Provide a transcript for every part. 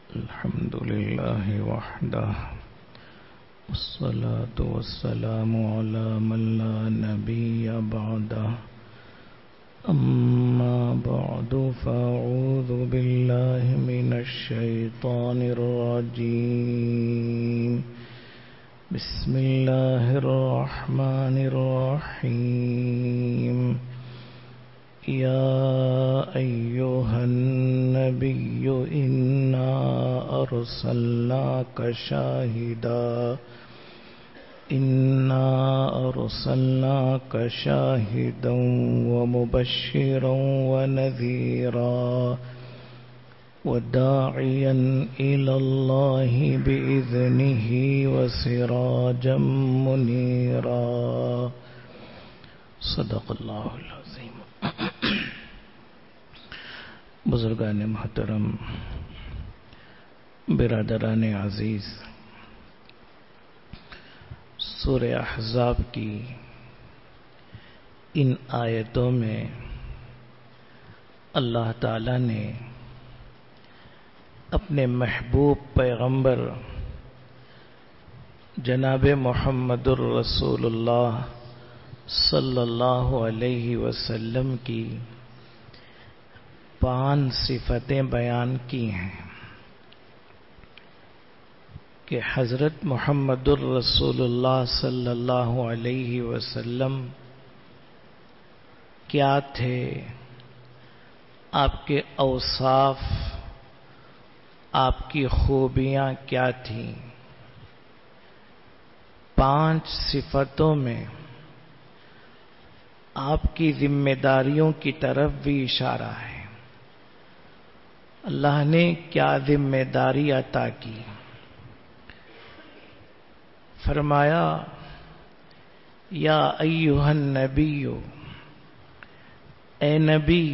الحمد لله وحده والصلاة والسلام على من لا نبي بعده أما بعد فأعوذ بالله من الشيطان الرجيم بسم الله الرحمن الرحيم يا أيها النبي إنا أرسلناك شاهدا ومبشرا ونذيرا وداعيا إلى الله بإذنه وسراجا منيرا صدق اللہ العظیم. بزرگان محترم، برادران عزیز، سورہ احزاب کی ان آیتوں میں اللہ تعالی نے اپنے محبوب پیغمبر جناب محمد الرسول اللہ صلی اللہ علیہ وسلم کی 5 صفتیں بیان کی ہیں کہ حضرت محمد الرسول اللہ صلی اللہ علیہ وسلم کیا تھے، آپ کے اوصاف، آپ کی خوبیاں کیا تھیں. 5 صفتوں میں آپ کی ذمہ داریوں کی طرف بھی اشارہ ہے. اللہ نے کیا ذمہ داری عطا کی؟ فرمایا یا ایھا النبی، اے نبی،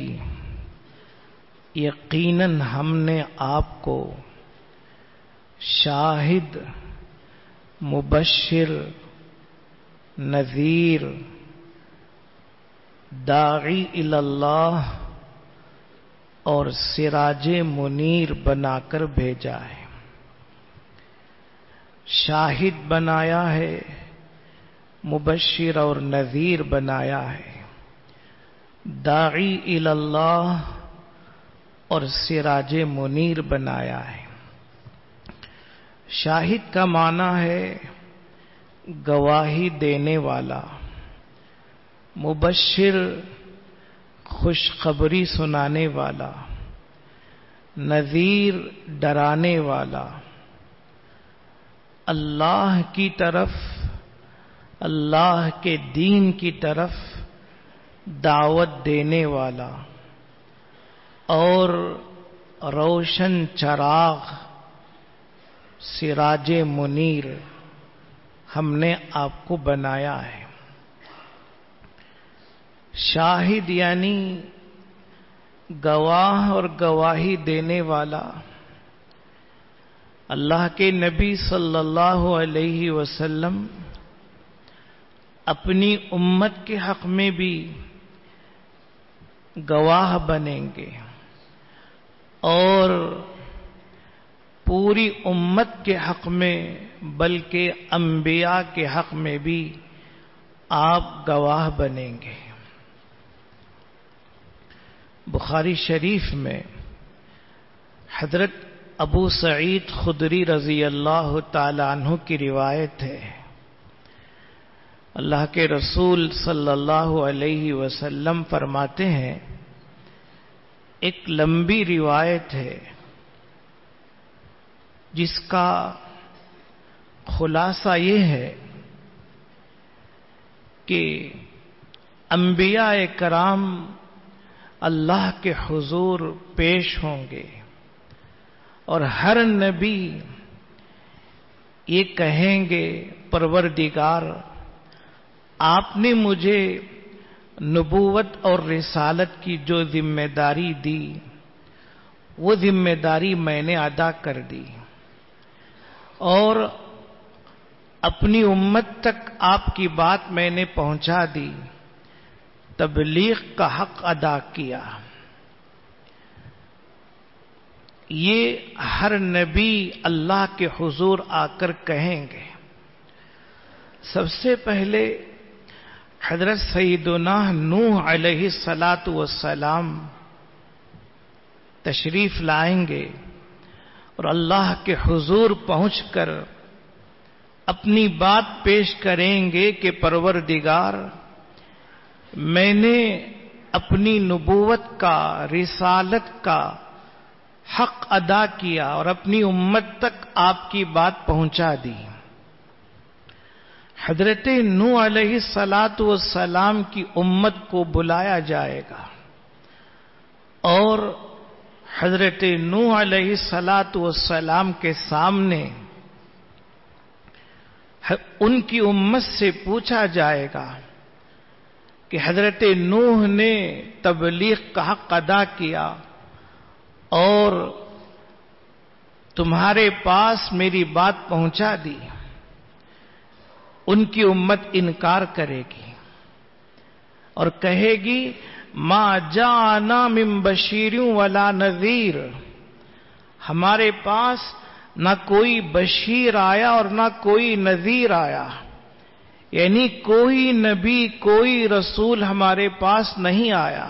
یقیناً ہم نے آپ کو شاہد، مبشر، نذیر، داعی الی اللہ اور سراج منیر بنا کر بھیجا ہے. شاہد بنایا ہے، مبشر اور نذیر بنایا ہے، داعی الی اللہ اور سراج منیر بنایا ہے. شاہد کا معنی ہے گواہی دینے والا، مبشر خوشخبری سنانے والا، نذیر ڈرانے والا، اللہ کی طرف، اللہ کے دین کی طرف دعوت دینے والا، اور روشن چراغ، سراج منیر ہم نے آپ کو بنایا ہے. شاہد یعنی گواہ اور گواہی دینے والا. اللہ کے نبی صلی اللہ علیہ وسلم اپنی امت کے حق میں بھی گواہ بنیں گے اور پوری امت کے حق میں، بلکہ انبیاء کے حق میں بھی آپ گواہ بنیں گے. بخاری شریف میں حضرت ابو سعید خدری رضی اللہ تعالی عنہ کی روایت ہے. اللہ کے رسول صلی اللہ علیہ وسلم فرماتے ہیں، ایک لمبی روایت ہے جس کا خلاصہ یہ ہے کہ انبیاء کرام اللہ کے حضور پیش ہوں گے اور ہر نبی یہ کہیں گے، پروردگار آپ نے مجھے نبوت اور رسالت کی جو ذمہ داری دی وہ ذمہ داری میں نے ادا کر دی، اور اپنی امت تک آپ کی بات میں نے پہنچا دی، تبلیغ کا حق ادا کیا. یہ ہر نبی اللہ کے حضور آ کر کہیں گے۔ سب سے پہلے حضرت سیدنا نوح علیہ السلام تشریف لائیں گے اور اللہ کے حضور پہنچ کر اپنی بات پیش کریں گے کہ پروردگار، میں نے اپنی نبوت کا، رسالت کا حق ادا کیا اور اپنی امت تک آپ کی بات پہنچا دی۔ حضرت نوح علیہ السلام کی امت کو بلایا جائے گا اور حضرت نوح علیہ السلام کے سامنے ان کی امت سے پوچھا جائے گا کہ حضرت نوح نے تبلیغ کا حق ادا کیا اور تمہارے پاس میری بات پہنچا دی۔ ان کی امت انکار کرے گی اور کہے گی ما جاءنا من بشیر ولا نذیر، ہمارے پاس نہ کوئی بشیر آیا اور نہ کوئی نذیر آیا، یعنی کوئی نبی، کوئی رسول ہمارے پاس نہیں آیا۔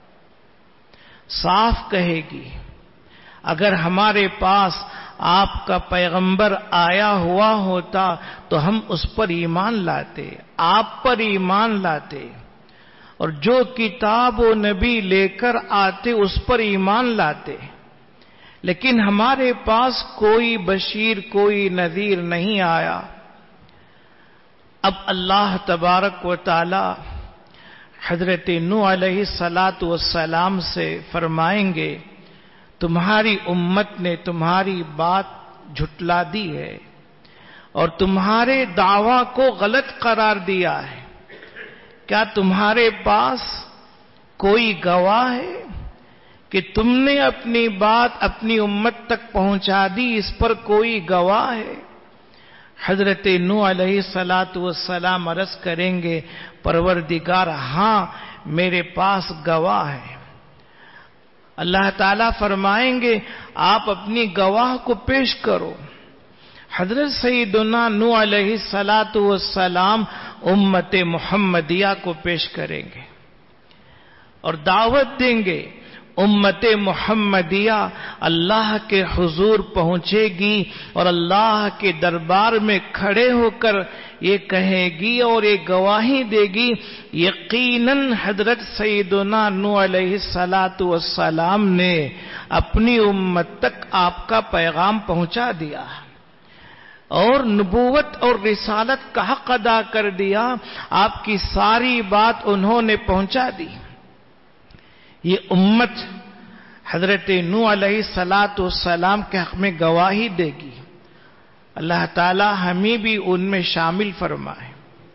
صاف کہے گی اگر ہمارے پاس آپ کا پیغمبر آیا ہوا ہوتا تو ہم اس پر ایمان لاتے، آپ پر ایمان لاتے، اور جو کتاب و نبی لے کر آتے اس پر ایمان لاتے، لیکن ہمارے پاس کوئی بشیر، کوئی نذیر نہیں آیا۔ اب اللہ تبارک و تعالی حضرت نوح علیہ السلام سے فرمائیں گے تمہاری امت نے تمہاری بات جھٹلا دی ہے اور تمہارے دعویٰ کو غلط قرار دیا ہے۔ کیا تمہارے پاس کوئی گواہ ہے کہ تم نے اپنی بات اپنی امت تک پہنچا دی؟ اس پر کوئی گواہ ہے؟ حضرت نوح علیہ السلام عرض کریں گے پروردگار، ہاں میرے پاس گواہ ہے۔ اللہ تعالیٰ فرمائیں گے آپ اپنی گواہ کو پیش کرو۔ حضرت سیدنا نوح علیہ السلام امت محمدیہ کو پیش کریں گے اور دعوت دیں گے۔ امت محمدیہ اللہ کے حضور پہنچے گی اور اللہ کے دربار میں کھڑے ہو کر یہ کہے گی اور یہ گواہی دے گی یقیناً حضرت سیدنا نوح علیہ السلام نے اپنی امت تک آپ کا پیغام پہنچا دیا اور نبوت اور رسالت کا حق ادا کر دیا، آپ کی ساری بات انہوں نے پہنچا دی۔ یہ امت حضرت نوح علیہ السلام کے حق میں گواہی دے گی۔ اللہ تعالی ہمیں بھی ان میں شامل فرمائے۔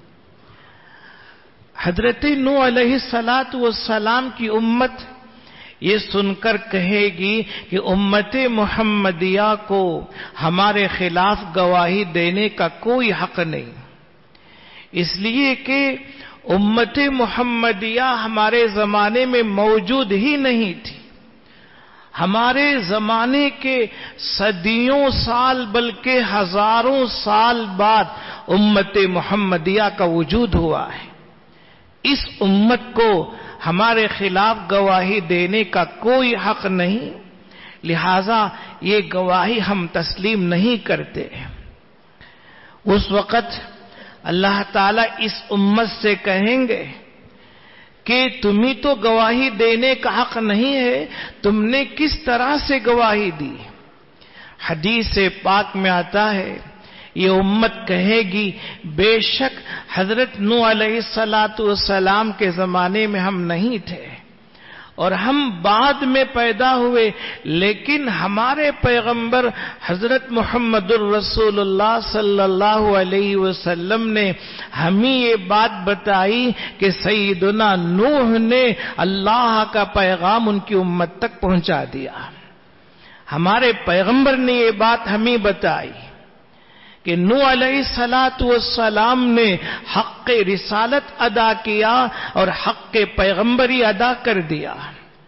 حضرت نوح علیہ السلام کی امت یہ سن کر کہے گی کہ امت محمدیہ کو ہمارے خلاف گواہی دینے کا کوئی حق نہیں، اس لیے کہ امت محمدیہ ہمارے زمانے میں موجود ہی نہیں تھی۔ ہمارے زمانے کے صدیوں سال بلکہ ہزاروں سال بعد امت محمدیہ کا وجود ہوا ہے۔ اس امت کو ہمارے خلاف گواہی دینے کا کوئی حق نہیں، لہذا یہ گواہی ہم تسلیم نہیں کرتے۔ اس وقت اللہ تعالیٰ اس امت سے کہیں گے کہ تمہیں تو گواہی دینے کا حق نہیں ہے، تم نے کس طرح سے گواہی دی؟ حدیث پاک میں آتا ہے یہ امت کہے گی بے شک حضرت نوح علیہ السلام کے زمانے میں ہم نہیں تھے اور ہم بعد میں پیدا ہوئے، لیکن ہمارے پیغمبر حضرت محمد الرسول اللہ صلی اللہ علیہ وسلم نے ہمیں یہ بات بتائی کہ سیدنا نوح نے اللہ کا پیغام ان کی امت تک پہنچا دیا۔ ہمارے پیغمبر نے یہ بات ہمیں بتائی کہ نوح علیہ السلام نے حق رسالت ادا کیا اور حق پیغمبری ادا کر دیا۔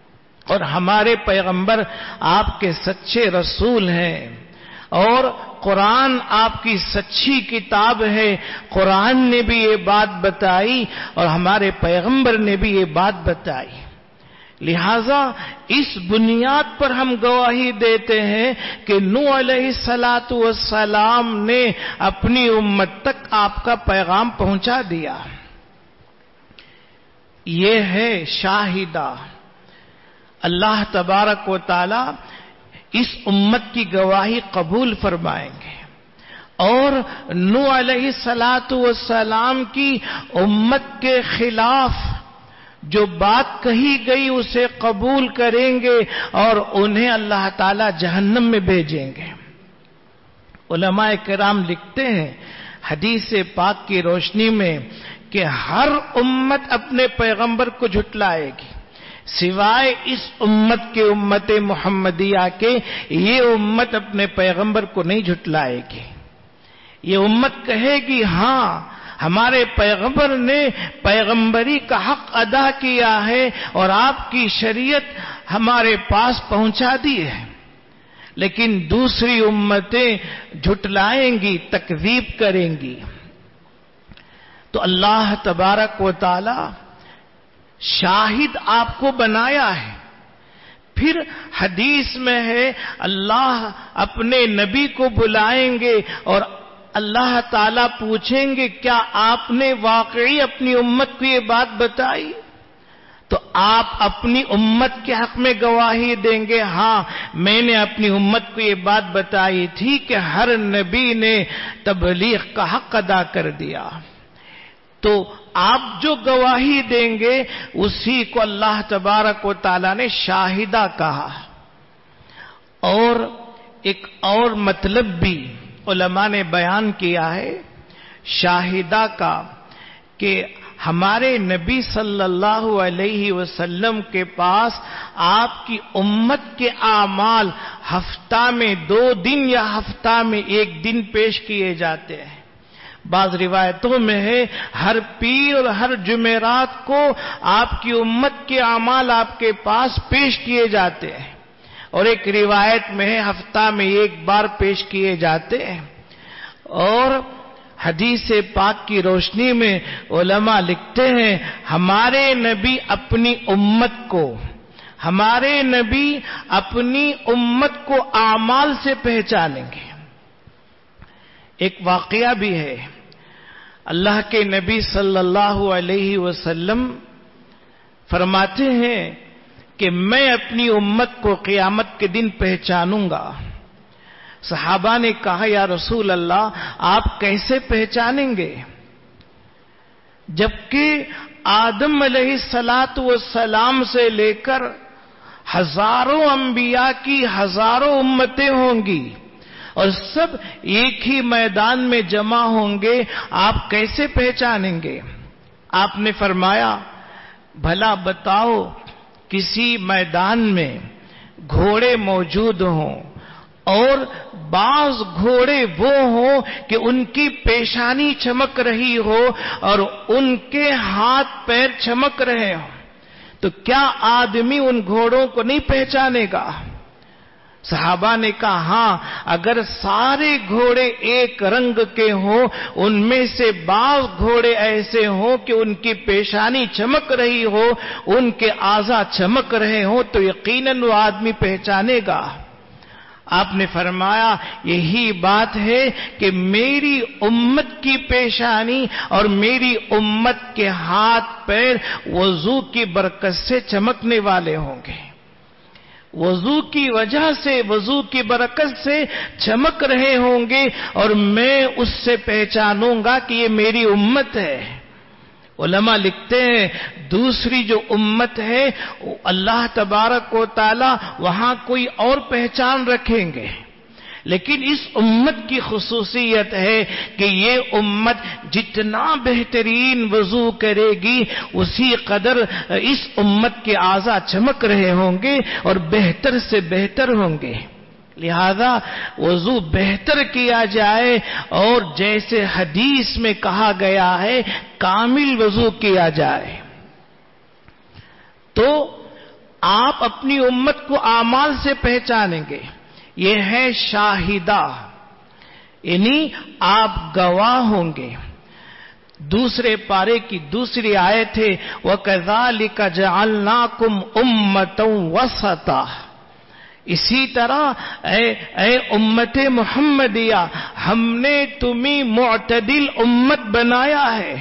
اور ہمارے پیغمبر آپ کے سچے رسول ہیں، اور قرآن آپ کی سچی کتاب ہے۔ قرآن نے بھی یہ بات بتائی اور ہمارے پیغمبر نے بھی یہ بات بتائی، لہذا اس بنیاد پر ہم گواہی دیتے ہیں کہ نوح علیہ السلام نے اپنی امت تک آپ کا پیغام پہنچا دیا۔ یہ ہے شاہدہ۔ اللہ تبارک و تعالی اس امت کی گواہی قبول فرمائیں گے، اور نوح علیہ السلام کی امت کے خلاف جو بات کہی گئی اسے قبول کریں گے اور انہیں اللہ تعالی جہنم میں بھیجیں گے۔ علماء کرام لکھتے ہیں حدیث پاک کی روشنی میں کہ ہر امت اپنے پیغمبر کو جھٹلائے گی، سوائے اس امت کے، امت محمدیہ کے، یہ امت اپنے پیغمبر کو نہیں جھٹلائے گی۔ یہ امت کہے گی ہاں ہمارے پیغمبر نے پیغمبری کا حق ادا کیا ہے اور آپ کی شریعت ہمارے پاس پہنچا دی ہے، لیکن دوسری امتیں جھٹلائیں گی، تکذیب کریں گی۔ تو اللہ تبارک و تعالی شاہد آپ کو بنایا ہے۔ پھر حدیث میں ہے اللہ اپنے نبی کو بلائیں گے اور اللہ تعالیٰ پوچھیں گے کیا آپ نے واقعی اپنی امت کو یہ بات بتائی؟ تو آپ اپنی امت کے حق میں گواہی دیں گے ہاں میں نے اپنی امت کو یہ بات بتائی تھی کہ ہر نبی نے تبلیغ کا حق ادا کر دیا۔ تو آپ جو گواہی دیں گے اسی کو اللہ تبارک و تعالیٰ نے شاہدہ کہا۔ اور ایک اور مطلب بھی علماء نے بیان کیا ہے شاہدہ کا، کہ ہمارے نبی صلی اللہ علیہ وسلم کے پاس آپ کی امت کے اعمال ہفتہ میں 2 دن یا ہفتہ میں 1 دن پیش کیے جاتے ہیں۔ بعض روایتوں میں ہے ہر پیر اور ہر جمعرات کو آپ کی امت کے اعمال آپ کے پاس پیش کیے جاتے ہیں، اور ایک روایت میں ہے ہفتہ میں 1 بار پیش کیے جاتے ہیں۔ اور حدیث پاک کی روشنی میں علماء لکھتے ہیں ہمارے نبی اپنی امت کو اعمال سے پہچانیں گے۔ ایک واقعہ بھی ہے، اللہ کے نبی صلی اللہ علیہ وسلم فرماتے ہیں کہ میں اپنی امت کو قیامت کے دن پہچانوں گا۔ صحابہ نے کہا یا رسول اللہ آپ کیسے پہچانیں گے؟ جبکہ آدم علیہ السلام سے لے کر ہزاروں انبیاء کی ہزاروں امتیں ہوں گی اور سب ایک ہی میدان میں جمع ہوں گے، آپ کیسے پہچانیں گے؟ آپ نے فرمایا بھلا بتاؤ کسی میدان میں گھوڑے موجود ہوں اور بعض گھوڑے وہ ہوں کہ ان کی پیشانی چمک رہی ہو اور ان کے ہاتھ پیر چمک رہے ہوں، تو کیا آدمی ان گھوڑوں کو نہیں پہچانے گا؟ صحابہ نے کہا ہاں اگر سارے گھوڑے ایک رنگ کے ہوں، ان میں سے بعض گھوڑے ایسے ہوں کہ ان کی پیشانی چمک رہی ہو، ان کے اعضاء چمک رہے ہوں، تو یقیناً وہ آدمی پہچانے گا۔ آپ نے فرمایا یہی بات ہے کہ میری امت کی پیشانی اور میری امت کے ہاتھ پیر وضو کی برکت سے چمکنے والے ہوں گے، وضو کی وجہ سے، وضو کی برکت سے چمک رہے ہوں گے، اور میں اس سے پہچانوں گا کہ یہ میری امت ہے۔ علماء لکھتے ہیں دوسری جو امت ہے اللہ تبارک و تعالی وہاں کوئی اور پہچان رکھیں گے، لیکن اس امت کی خصوصیت ہے کہ یہ امت جتنا بہترین وضو کرے گی اسی قدر اس امت کے اعضاء چمک رہے ہوں گے اور بہتر سے بہتر ہوں گے، لہذا وضو بہتر کیا جائے اور جیسے حدیث میں کہا گیا ہے کامل وضو کیا جائے۔ تو آپ اپنی امت کو اعمال سے پہچانیں گے. یہ ہے شاہدہ، یعنی آپ گواہ ہوں گے. دوسرے پارے کی دوسری آیت ہے وَكَذَلِكَ جَعَلْنَاكُمْ أُمَّةً وَسَطًا. اسی طرح اے امت محمدیہ، ہم نے تمہیں معتدل امت بنایا ہے.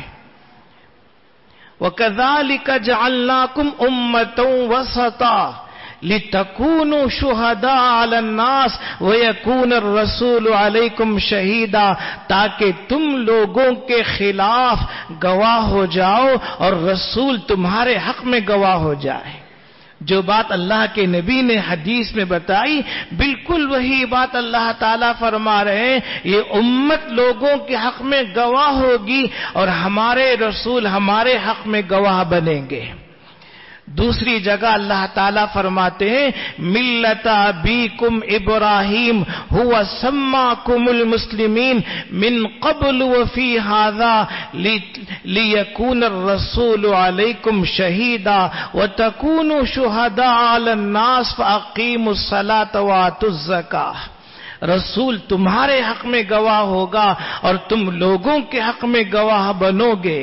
وَكَذَلِكَ جَعَلْنَاكُمْ أُمَّةً وَسَطًا لِتَكُونُوا شُهَدَاءَ عَلَى النَّاسِ وَيَكُونَ الرَّسُولُ عَلَيْكُمْ شَهِيدًا، تاکہ تم لوگوں کے خلاف گواہ ہو جاؤ اور رسول تمہارے حق میں گواہ ہو جائے. جو بات اللہ کے نبی نے حدیث میں بتائی، بالکل وہی بات اللہ تعالیٰ فرما رہے ہیں. یہ امت لوگوں کے حق میں گواہ ہوگی اور ہمارے رسول ہمارے حق میں گواہ بنیں گے. دوسری جگہ اللہ تعالیٰ فرماتے ہیں ملت ابیکم ابراہیم هو سماکم المسلمین من قبل وفی ھذا لیکون الرسول علیکم شہیدا وتکونوا شہداء علی الناس فاقیموا الصلاۃ وآتوا الزکاۃ. رسول تمہارے حق میں گواہ ہوگا اور تم لوگوں کے حق میں گواہ بنو گے.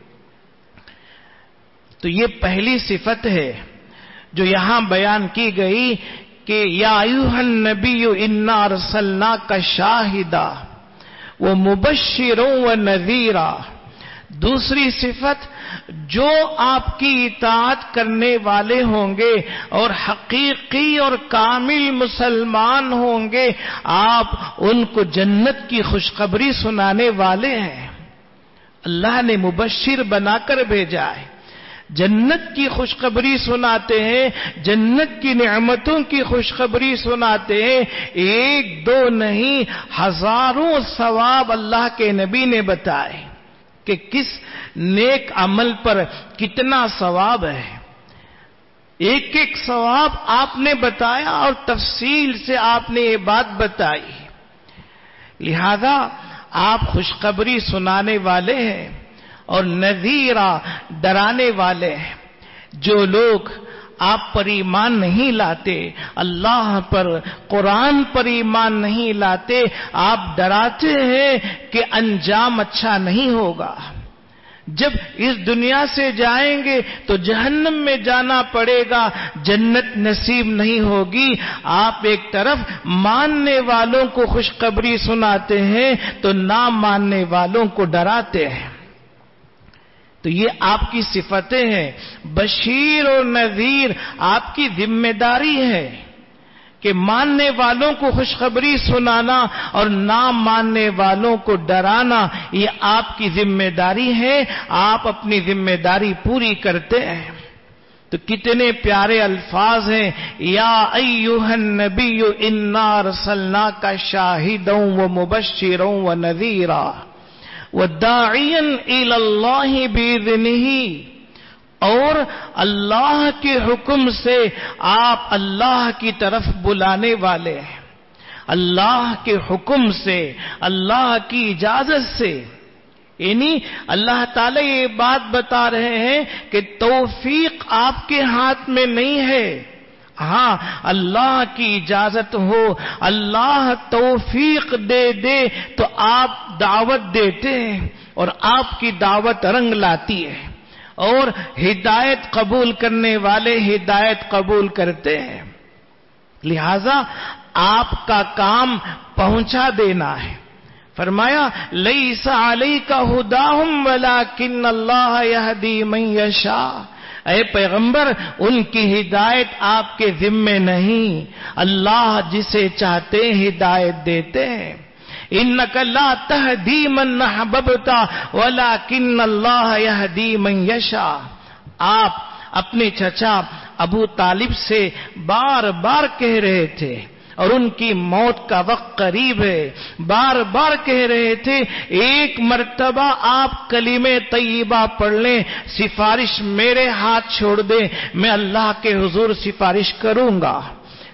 تو یہ پہلی صفت ہے جو یہاں بیان کی گئی کہ یا ایھا النبی انا ارسلناک شاہدا ومبشرا ونذیرا. دوسری صفت، جو آپ کی اطاعت کرنے والے ہوں گے اور حقیقی اور کامل مسلمان ہوں گے، آپ ان کو جنت کی خوشخبری سنانے والے ہیں. اللہ نے مبشر بنا کر بھیجا ہے، جنت کی خوشخبری سناتے ہیں، جنت کی نعمتوں کی خوشخبری سناتے ہیں. ایک دو نہیں، ہزاروں ثواب اللہ کے نبی نے بتائے کہ کس نیک عمل پر کتنا ثواب ہے. ایک ایک ثواب آپ نے بتایا اور تفصیل سے آپ نے یہ بات بتائی. لہذا آپ خوشخبری سنانے والے ہیں اور نذیرہ ڈرانے والے ہیں. جو لوگ آپ پر ایمان نہیں لاتے، اللہ پر، قرآن پر ایمان نہیں لاتے، آپ ڈراتے ہیں کہ انجام اچھا نہیں ہوگا. جب اس دنیا سے جائیں گے تو جہنم میں جانا پڑے گا، جنت نصیب نہیں ہوگی. آپ ایک طرف ماننے والوں کو خوشخبری سناتے ہیں تو نہ ماننے والوں کو ڈراتے ہیں. تو یہ آپ کی صفتیں ہیں. بشیر اور نذیر آپ کی ذمہ داری ہے کہ ماننے والوں کو خوشخبری سنانا اور نہ ماننے والوں کو ڈرانا، یہ آپ کی ذمہ داری ہے. آپ اپنی ذمہ داری پوری کرتے ہیں. تو کتنے پیارے الفاظ ہیں، یا ایھا النبی انا ارسلناک شاہدا ومبشرا ونذیرا وَدَاعِيًا إِلَى اللَّهِ بِإِذْنِهِ. اور اللہ کے حکم سے آپ اللہ کی طرف بلانے والے ہیں. اللہ کے حکم سے، اللہ کی اجازت سے. یعنی اللہ تعالیٰ یہ بات بتا رہے ہیں کہ توفیق آپ کے ہاتھ میں نہیں ہے. ہاں، اللہ کی اجازت ہو، اللہ توفیق دے دے تو آپ دعوت دیتے ہیں اور آپ کی دعوت رنگ لاتی ہے اور ہدایت قبول کرنے والے ہدایت قبول کرتے ہیں. لہذا آپ کا کام پہنچا دینا ہے. فرمایا لیس علیک ھداھم ولکن اللہ یہدی من یشاء. اے پیغمبر، ان کی ہدایت آپ کے ذمے نہیں، اللہ جسے چاہتے ہدایت دیتے ہیں. انک لا تہدی من احببت ولکن اللہ یہدی من یشاء. آپ اپنے چچا ابو طالب سے بار بار کہہ رہے تھے اور ان کی موت کا وقت قریب ہے، بار بار کہہ رہے تھے ایک مرتبہ آپ کلمہ طیبہ پڑھ لیں، سفارش میرے ہاتھ چھوڑ دیں، میں اللہ کے حضور سفارش کروں گا.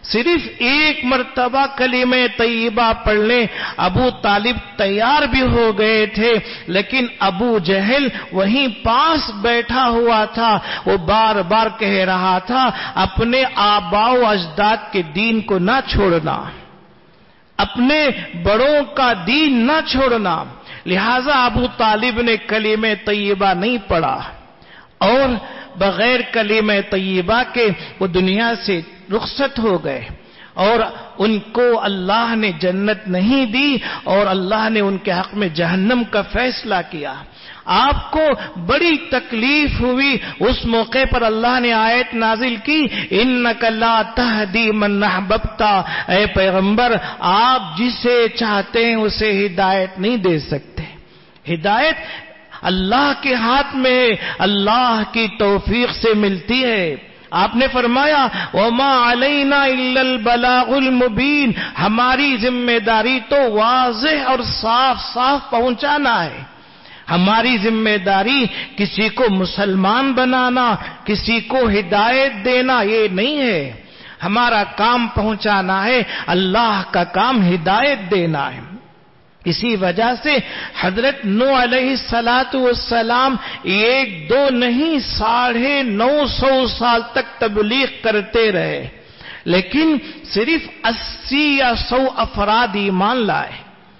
صرف ایک مرتبہ کلمہ طیبہ پڑھ لیں، ابو طالب تیار بھی ہو گئے تھے، لیکن ابو جہل وہیں پاس بیٹھا ہوا تھا، وہ بار بار کہہ رہا تھا اپنے آباء و اجداد کے دین کو نہ چھوڑنا، اپنے بڑوں کا دین نہ چھوڑنا۔ لہذا ابو طالب نے کلمہ طیبہ نہیں پڑھا اور بغیر کلمہ طیبہ کے وہ دنیا سے رخصت ہو گئے، اور ان کو اللہ نے جنت نہیں دی اور اللہ نے ان کے حق میں جہنم کا فیصلہ کیا۔ آپ کو بڑی تکلیف ہوئی، اس موقع پر اللہ نے آیت نازل کی انک لا تہدی من احببت، اے پیغمبر آپ جسے چاہتے ہیں اسے ہدایت نہیں دے سکتے۔ ہدایت اللہ کے ہاتھ میں ہے، اللہ کی توفیق سے ملتی ہے۔ آپ نے فرمایا وَمَا عَلَيْنَا إِلَّا الْبَلَاغُ الْمُبِينُ، ہماری ذمہ داری تو واضح اور صاف صاف پہنچانا ہے۔ ہماری ذمہ داری کسی کو مسلمان بنانا، کسی کو ہدایت دینا یہ نہیں ہے، ہمارا کام پہنچانا ہے، اللہ کا کام ہدایت دینا ہے۔ اسی وجہ سے حضرت نوح علیہ السلام ایک دو نہیں 950 سال تک تبلیغ کرتے رہے، لیکن صرف 80 یا 100 افراد ایمان لائے۔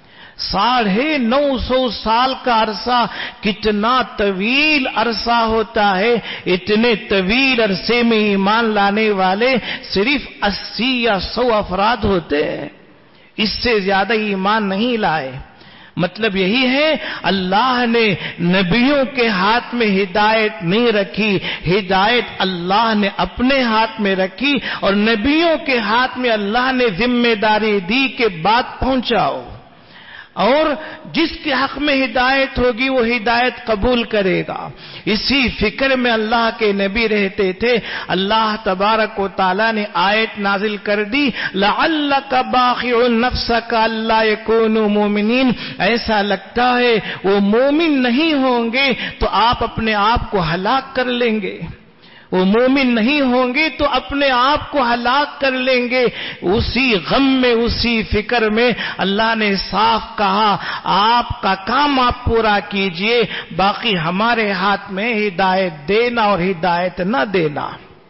950 سال کا عرصہ کتنا طویل عرصہ ہوتا ہے، اتنے طویل عرصے میں ایمان لانے والے صرف 80 یا 100 افراد ہوتے ہیں، اس سے زیادہ ایمان نہیں لائے۔ مطلب یہی ہے اللہ نے نبیوں کے ہاتھ میں ہدایت نہیں رکھی، ہدایت اللہ نے اپنے ہاتھ میں رکھی، اور نبیوں کے ہاتھ میں اللہ نے ذمہ داری دی کہ بات پہنچاؤ، اور جس کے حق میں ہدایت ہوگی وہ ہدایت قبول کرے گا۔ اسی فکر میں اللہ کے نبی رہتے تھے۔ اللہ تبارک و تعالی نے آیت نازل کر دی لعلک باخع نفسک الا یکونوا مؤمنین، ایسا لگتا ہے وہ مومن نہیں ہوں گے تو آپ اپنے آپ کو ہلاک کر لیں گے، وہ مومن نہیں ہوں گے تو اپنے آپ کو ہلاک کر لیں گے۔ اسی غم میں، اسی فکر میں اللہ نے صاف کہا آپ کا کام آپ پورا کیجئے، باقی ہمارے ہاتھ میں ہدایت دینا اور ہدایت نہ دینا۔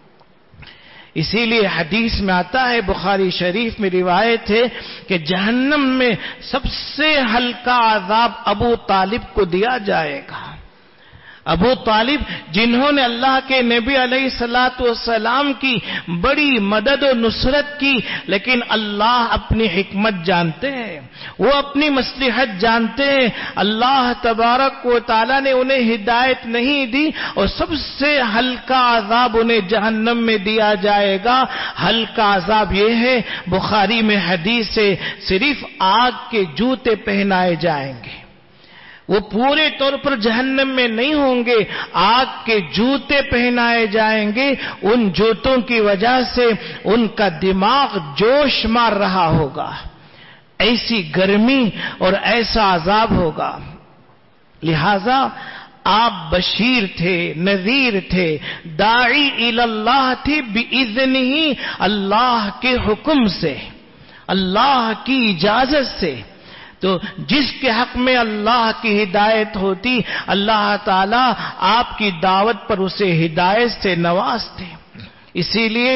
اسی لیے حدیث میں آتا ہے، بخاری شریف میں روایت ہے کہ جہنم میں سب سے ہلکا عذاب ابو طالب کو دیا جائے گا۔ ابو طالب جنہوں نے اللہ کے نبی علیہ السلام کی بڑی مدد و نصرت کی، لیکن اللہ اپنی حکمت جانتے ہیں، وہ اپنی مصلحت جانتے ہیں، اللہ تبارک و تعالی نے انہیں ہدایت نہیں دی اور سب سے ہلکا عذاب انہیں جہنم میں دیا جائے گا۔ ہلکا عذاب یہ ہے، بخاری میں حدیث ہے، صرف آگ کے جوتے پہنائے جائیں گے، وہ پورے طور پر جہنم میں نہیں ہوں گے، آگ کے جوتے پہنائے جائیں گے۔ ان جوتوں کی وجہ سے ان کا دماغ جوش مار رہا ہوگا، ایسی گرمی اور ایسا عذاب ہوگا۔ لہذا آپ بشیر تھے، نذیر تھے، داعی الی اللہ تھے بِإِذْنِهِ، اللہ کے حکم سے، اللہ کی اجازت سے۔ تو جس کے حق میں اللہ کی ہدایت ہوتی، اللہ تعالیٰ آپ کی دعوت پر اسے ہدایت سے نوازتے۔ اسی لیے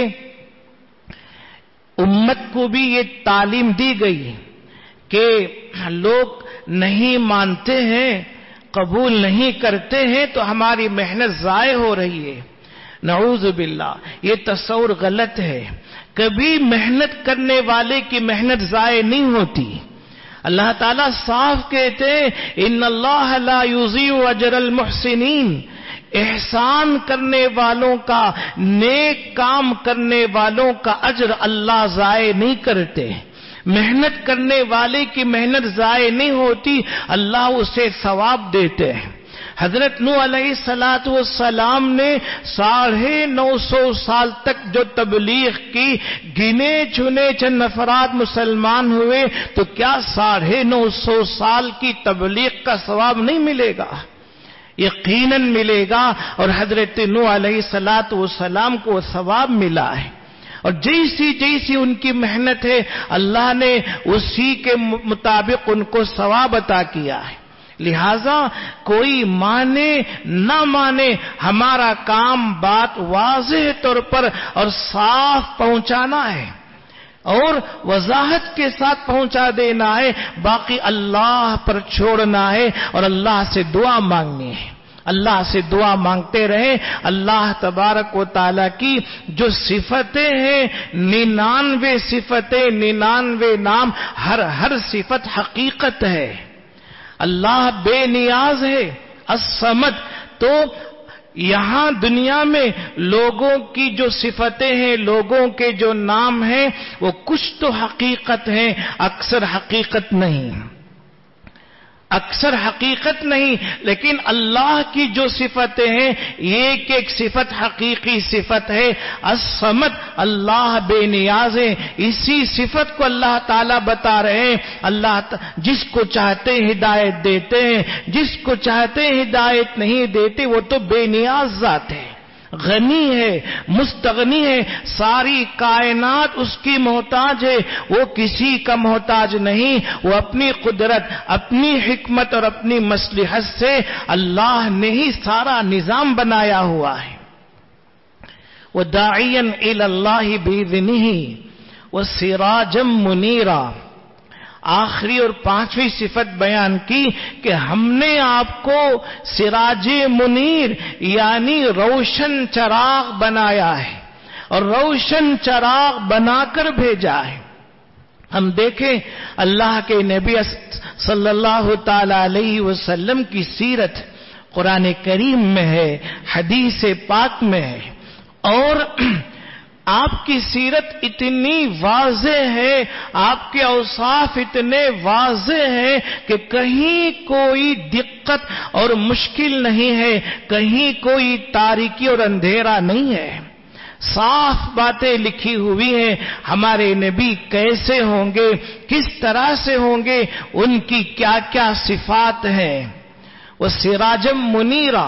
امت کو بھی یہ تعلیم دی گئی کہ لوگ نہیں مانتے ہیں، قبول نہیں کرتے ہیں تو ہماری محنت ضائع ہو رہی ہے۔ نعوذ باللہ، یہ تصور غلط ہے۔ کبھی محنت کرنے والے کی محنت ضائع نہیں ہوتی۔ اللہ تعالیٰ صاف کہتے ہیں ان اللہ لا یضیع اجر المحسنین، احسان کرنے والوں کا، نیک کام کرنے والوں کا اجر اللہ ضائع نہیں کرتے۔ محنت کرنے والے کی محنت ضائع نہیں ہوتی، اللہ اسے ثواب دیتے ہیں۔ حضرت نوح علیہ السلام نے 950 سال تک جو تبلیغ کی، گنے چنے چند افراد مسلمان ہوئے، تو کیا 950 سال کی تبلیغ کا ثواب نہیں ملے گا؟ یقیناً ملے گا، اور حضرت نوح علیہ السلام کو ثواب ملا ہے۔ اور جیسی جیسی ان کی محنت ہے اللہ نے اسی کے مطابق ان کو ثواب عطا کیا ہے. لہذا کوئی مانے نہ مانے ہمارا کام بات واضح طور پر اور صاف پہنچانا ہے اور وضاحت کے ساتھ پہنچا دینا ہے. باقی اللہ پر چھوڑنا ہے اور اللہ سے دعا مانگنی ہے. اللہ سے دعا مانگتے رہے. اللہ تبارک و تعالیٰ کی جو صفتیں ہیں 99 صفتیں 99 نام ہر صفت حقیقت ہے. اللہ بے نیاز ہے الصمد. تو یہاں دنیا میں لوگوں کی جو صفتیں ہیں لوگوں کے جو نام ہیں وہ کچھ تو حقیقت ہیں اکثر حقیقت نہیں. لیکن اللہ کی جو صفتیں ہیں ایک ایک صفت حقیقی صفت ہے. الصمد اللہ بے نیاز ہے. اسی صفت کو اللہ تعالیٰ بتا رہے ہیں. اللہ جس کو چاہتے ہدایت دیتے ہیں, جس کو چاہتے ہدایت نہیں دیتے. وہ تو بے نیاز ذات ہے, غنی ہے, مستغنی ہے. ساری کائنات اس کی محتاج ہے. وہ کسی کا محتاج نہیں. وہ اپنی قدرت, اپنی حکمت اور اپنی مصلحت سے اللہ نے ہی سارا نظام بنایا ہوا ہے. وَدَاعِيًا إِلَى اللَّهِ بِإِذْنِهِ وَسِرَاجًا مُنِيرًا. آخری اور 5ویں صفت بیان کی کہ ہم نے آپ کو سراج منیر یعنی روشن چراغ بنایا ہے اور روشن چراغ بنا کر بھیجا ہے. ہم دیکھیں اللہ کے نبی صلی اللہ تعالی علیہ وسلم کی سیرت قرآن کریم میں ہے, حدیث پاک میں ہے, اور آپ کی سیرت اتنی واضح ہے, آپ کے اوصاف اتنے واضح ہیں کہ کہیں کوئی دقت اور مشکل نہیں ہے, کہیں کوئی تاریکی اور اندھیرا نہیں ہے. صاف باتیں لکھی ہوئی ہیں. ہمارے نبی کیسے ہوں گے, کس طرح سے ہوں گے, ان کی کیا کیا صفات ہیں. وہ سراجم منیرا,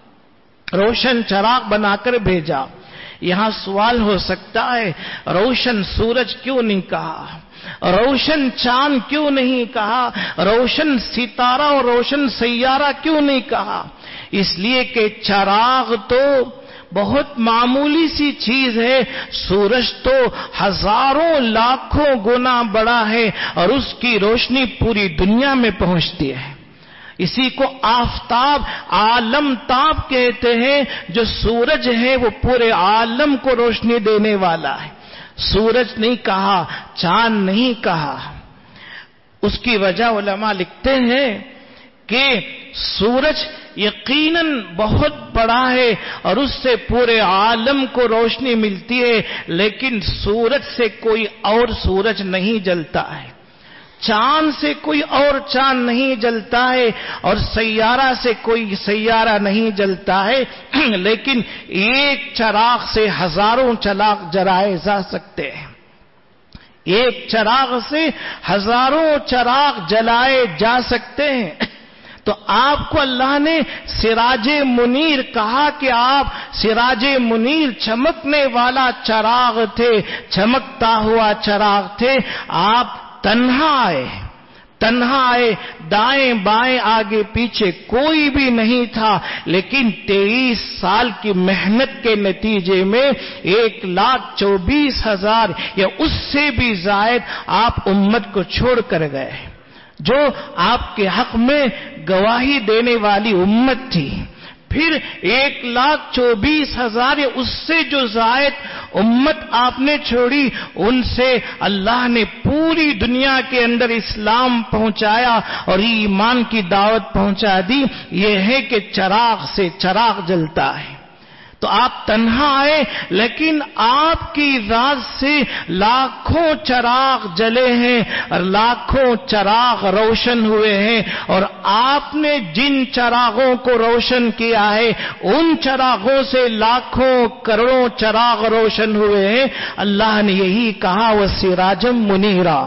روشن چراغ بنا کر بھیجا. یہاں سوال ہو سکتا ہے روشن سورج کیوں نہیں کہا, روشن چاند کیوں نہیں کہا, روشن ستارہ اور روشن سیارہ کیوں نہیں کہا؟ اس لیے کہ چراغ تو بہت معمولی سی چیز ہے, سورج تو ہزاروں لاکھوں گنا بڑا ہے اور اس کی روشنی پوری دنیا میں پہنچتی ہے. اسی کو آفتاب, عالم تاب کہتے ہیں. جو سورج ہے وہ پورے عالم کو روشنی دینے والا ہے. سورج نہیں کہا, چاند نہیں کہا. اس کی وجہ علماء لکھتے ہیں کہ سورج یقیناً بہت بڑا ہے اور اس سے پورے عالم کو روشنی ملتی ہے, لیکن سورج سے کوئی اور سورج نہیں جلتا ہے, چاند سے کوئی اور چاند نہیں جلتا ہے, اور سیارہ سے کوئی سیارہ نہیں جلتا ہے. لیکن ایک چراغ سے ہزاروں چراغ جلائے جا سکتے ہیں. ایک چراغ سے ہزاروں چراغ جلائے جا سکتے ہیں. تو آپ کو اللہ نے سراج منیر کہا کہ آپ سراج منیر, چمکنے والا چراغ تھے, چمکتا ہوا چراغ تھے. آپ تنہا آئے, دائیں بائیں آگے پیچھے کوئی بھی نہیں تھا, لیکن 23 سال کی محنت کے نتیجے میں 1,24,000 یا اس سے بھی زائد آپ امت کو چھوڑ کر گئے, جو آپ کے حق میں گواہی دینے والی امت تھی. پھر 1,24,000 یا اس سے جو زائد امت آپ نے چھوڑی, ان سے اللہ نے پوری دنیا کے اندر اسلام پہنچایا اور ایمان کی دعوت پہنچا دی. یہ ہے کہ چراغ سے چراغ جلتا ہے. تو آپ تنہا آئے, لیکن آپ کی ذات سے لاکھوں چراغ جلے ہیں اور لاکھوں چراغ روشن ہوئے ہیں. اور آپ نے جن چراغوں کو روشن کیا ہے ان چراغوں سے لاکھوں کروڑوں چراغ روشن ہوئے ہیں. اللہ نے یہی کہا وَسِرَاجًا مُنِيرًا,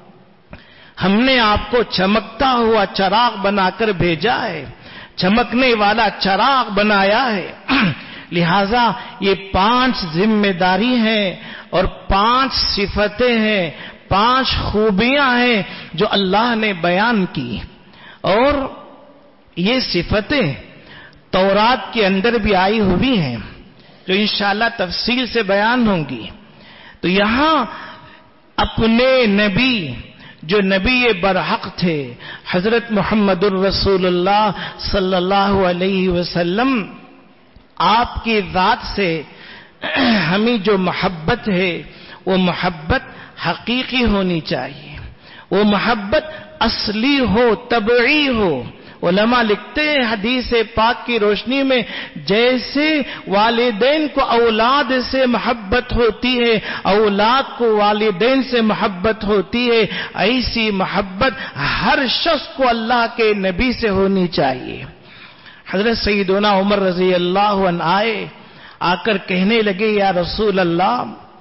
ہم نے آپ کو چمکتا ہوا چراغ بنا کر بھیجا ہے, چمکنے والا چراغ بنایا ہے. لہذا یہ 5 ذمہ داری ہیں اور 5 صفتیں ہیں، 5 خوبیاں ہیں جو اللہ نے بیان کی، اور یہ صفتیں تورات کے اندر بھی آئی ہوئی ہیں جو انشاءاللہ تفصیل سے بیان ہوں گی۔ تو یہاں اپنے نبی جو نبی برحق تھے حضرت محمد الرسول اللہ صلی اللہ علیہ وسلم، آپ کی ذات سے ہمیں جو محبت ہے وہ محبت حقیقی ہونی چاہیے، وہ محبت اصلی ہو، طبعی ہو۔ علماء لکھتے ہیں حدیث پاک کی روشنی میں، جیسے والدین کو اولاد سے محبت ہوتی ہے، اولاد کو والدین سے محبت ہوتی ہے، ایسی محبت ہر شخص کو اللہ کے نبی سے ہونی چاہیے۔ حضرت سیدنا عمر رضی اللہ عنہ آئے، آ کر کہنے لگے یا رسول اللہ،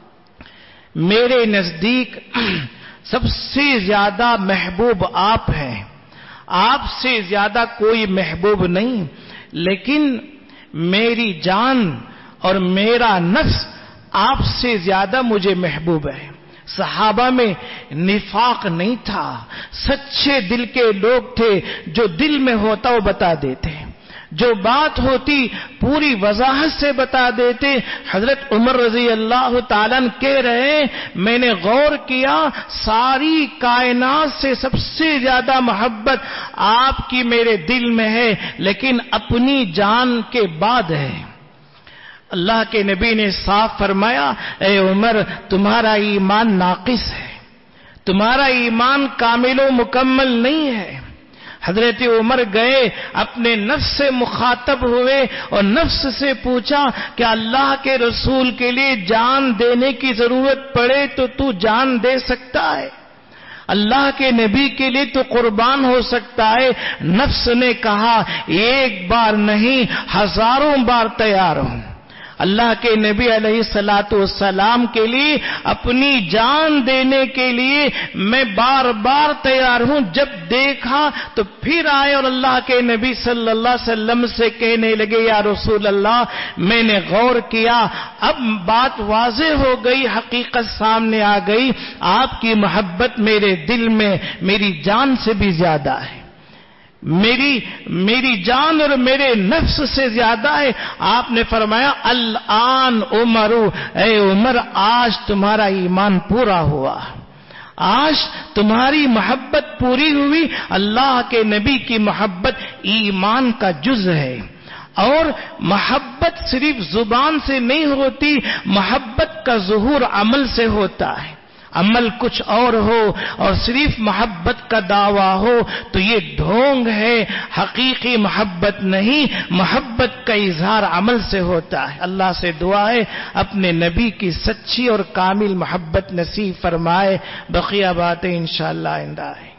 میرے نزدیک سب سے زیادہ محبوب آپ ہیں، آپ سے زیادہ کوئی محبوب نہیں، لیکن میری جان اور میرا نفس آپ سے زیادہ مجھے محبوب ہے۔ صحابہ میں نفاق نہیں تھا، سچے دل کے لوگ تھے، جو دل میں ہوتا وہ بتا دیتے، جو بات ہوتی پوری وضاحت سے بتا دیتے۔ حضرت عمر رضی اللہ تعالیٰ کہہ رہے ہیں، میں نے غور کیا، ساری کائنات سے سب سے زیادہ محبت آپ کی میرے دل میں ہے، لیکن اپنی جان کے بعد ہے۔ اللہ کے نبی نے صاف فرمایا، اے عمر تمہارا ایمان ناقص ہے، تمہارا ایمان کامل و مکمل نہیں ہے۔ حضرت عمر گئے، اپنے نفس سے مخاطب ہوئے اور نفس سے پوچھا کہ اللہ کے رسول کے لیے جان دینے کی ضرورت پڑے تو جان دے سکتا ہے؟ اللہ کے نبی کے لیے تو قربان ہو سکتا ہے؟ نفس نے کہا، ایک بار نہیں، ہزاروں بار تیار ہوں۔ اللہ کے نبی علیہ الصلوۃ والسلام کے لیے اپنی جان دینے کے لیے میں بار بار تیار ہوں۔ جب دیکھا تو پھر آئے اور اللہ کے نبی صلی اللہ علیہ وسلم سے کہنے لگے، یا رسول اللہ میں نے غور کیا، اب بات واضح ہو گئی، حقیقت سامنے آ گئی، آپ کی محبت میرے دل میں میری جان سے بھی زیادہ ہے، میری جان اور میرے نفس سے زیادہ ہے۔ آپ نے فرمایا، الآن عمر، اے عمر آج تمہارا ایمان پورا ہوا، آج تمہاری محبت پوری ہوئی۔ اللہ کے نبی کی محبت ایمان کا جز ہے، اور محبت صرف زبان سے نہیں ہوتی، محبت کا ظہور عمل سے ہوتا ہے۔ عمل کچھ اور ہو اور صرف محبت کا دعویٰ ہو تو یہ ڈھونگ ہے، حقیقی محبت نہیں۔ محبت کا اظہار عمل سے ہوتا ہے۔ اللہ سے دعا ہے اپنے نبی کی سچی اور کامل محبت نصیب فرمائے۔ بقیہ باتیں انشاءاللہ آئندہ ہے۔